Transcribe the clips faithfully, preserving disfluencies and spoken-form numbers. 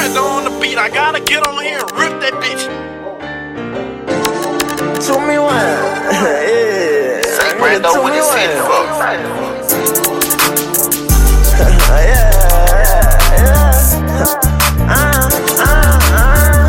Brando on the beat. I gotta get on here and rip that bitch. Two me one. Yeah. Say Brando when you see the fuck. Yeah, yeah, yeah. Uh, uh, uh.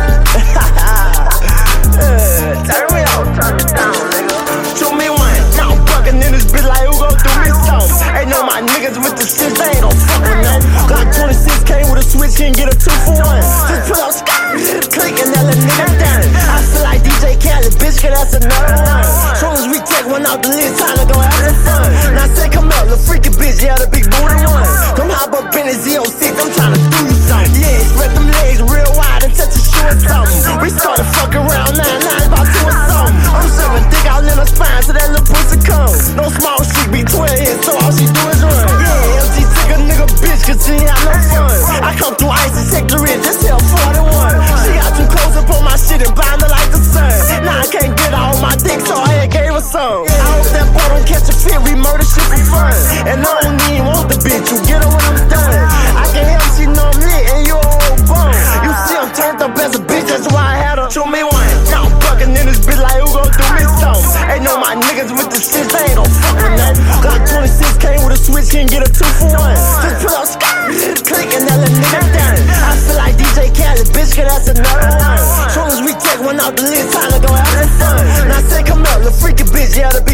Yeah, turn me up, turn it down, nigga. Two me one. Now I'm fucking in this bitch like who gon' do me something. Ain't no my niggas with the shit, they ain't gon' fuck with nothing. Glock twenty-six came with a switch, can't get a two for one. Just pull up, click and that little nigga down. I feel like D J Khaled, bitch, cause that's another one. Soon as we take one out the list, time to go have some fun. Now say come up, little freaky bitch, yeah, the big booty one. Come hop up in the Z oh six, I'm tryna do you something. Yeah, spread them legs real wide and touch your shoe or something. We started fucking around nine nine about two or something. I'm serving dick out in her spine till that little pussy come. No small shit, be twelve years, so all she do is run. Yeah, L G took a nigga bitch, cause she ain't have no fun. I come through ice and take the ridge, just tell forty-one. She got too close up on my shit and blind her like the sun. Now I can't get her on my dick, so I ain't gave her some. I hope that boy don't catch a fit, we murder shit for fun. And I don't even want the bitch, you get her when I'm done. I can help she know I'm lit and you a old bum. You see I'm turned up as a bitch, that's why I had her. Show me one. Now I'm fucking in this bitch like who gon' do me something. Ain't no my niggas with the shit, they ain't gon' fuck with nothing. Glock twenty-six came with a switch, can't get a two for one. Just pull up, click and that little nigga down. I feel like D J Khaled, bitch, cause that's another one. Soon as we take one out the list, time to go have some fun. Now say come up, little freaky bitch, yeah, the